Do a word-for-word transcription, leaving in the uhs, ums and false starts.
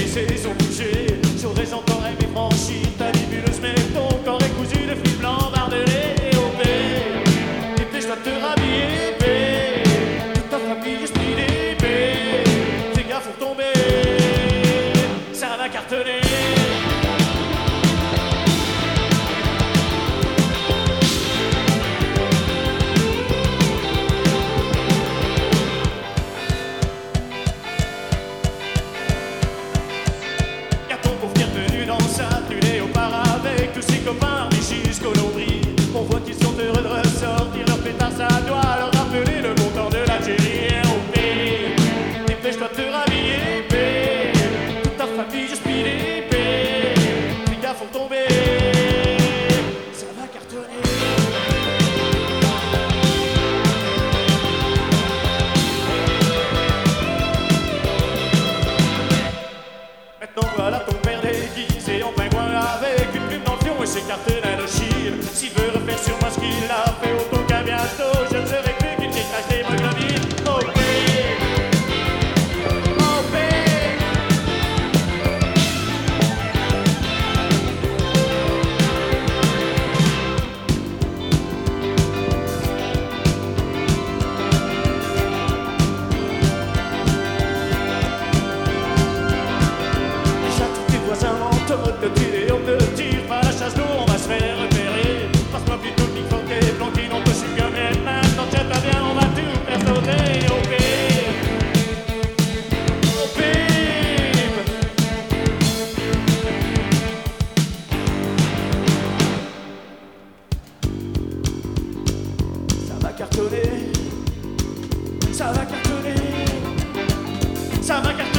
saisons bougées, j'aurais encore aimé franchir ta nébuleuse, mais ton corps est cousu de fil blanc barbelé et opé. Et puis je dois te rhabiller, bé. Toute ta famille est speedée, bé. Fais gaffe, faut tomber, ça va cartonner. Avec tous ses copains riches jusqu'au nombril, on voit qu'ils sont heureux de ressortir leur pétard, ça doit leur rappeler le bon temps de l'Algérie. Oh bé, dépêche-toi de te rhabiller, bé. Toute ta famille juste pilée, bé. Les gars font tomber, ça va cartonner. Maintenant voilà ton père déguisé en pingouin avec une plume dans le fion et ses cartes d'Indochine. S'il veut refaire sur moi ce qu'il a fait, autant qu'à bientôt je ne serai plus qu'une vieille tache d'hémoglobine. Oh bé, oh bé. Déjà tous tes voisins m'entendent de tirer, on ne tire pas la chasse d'eau, on va se faire repérer. Passe-moi plutôt le micro, t'es planqué, non possible comme elle. Maintenant tiens pas bien, on va tout faire sauter. Oh bébé, oh bébé. Ça va cartonner, ça va cartonner, ça va cartonner.